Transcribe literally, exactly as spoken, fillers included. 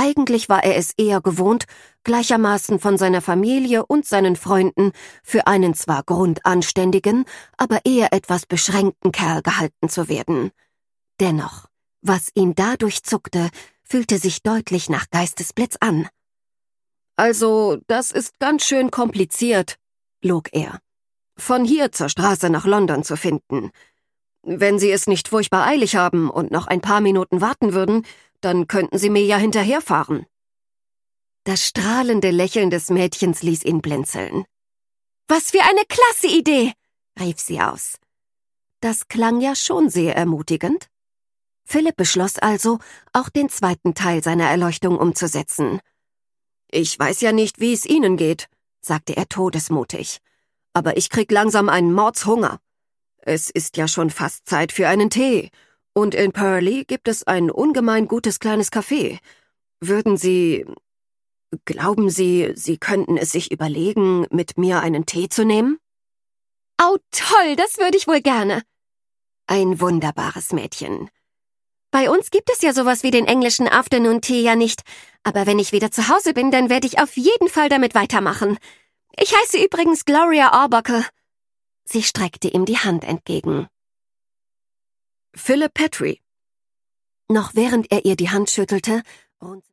Eigentlich war er es eher gewohnt, gleichermaßen von seiner Familie und seinen Freunden für einen zwar grundanständigen, aber eher etwas beschränkten Kerl gehalten zu werden. Dennoch, was ihn da durchzuckte, fühlte sich deutlich nach Geistesblitz an. »Also, das ist ganz schön kompliziert«, log er, »von hier zur Straße nach London zu finden. Wenn Sie es nicht furchtbar eilig haben und noch ein paar Minuten warten würden, dann könnten Sie mir ja hinterherfahren.« Das strahlende Lächeln des Mädchens ließ ihn blinzeln. »Was für eine klasse Idee«, rief sie aus. Das klang ja schon sehr ermutigend. Philipp beschloss also, auch den zweiten Teil seiner Erleuchtung umzusetzen. »Ich weiß ja nicht, wie es Ihnen geht«, sagte er todesmutig, »aber ich krieg langsam einen Mordshunger. Es ist ja schon fast Zeit für einen Tee, und in Purley gibt es ein ungemein gutes kleines Café. Würden Sie... Glauben Sie, Sie könnten es sich überlegen, mit mir einen Tee zu nehmen?« »Au, toll, das würde ich wohl gerne.« Ein wunderbares Mädchen. »Bei uns gibt es ja sowas wie den englischen Afternoon Tea ja nicht, aber wenn ich wieder zu Hause bin, dann werde ich auf jeden Fall damit weitermachen. Ich heiße übrigens Gloria Arbuckle.« Sie streckte ihm die Hand entgegen. »Philip Petrie.« Noch während er ihr die Hand schüttelte,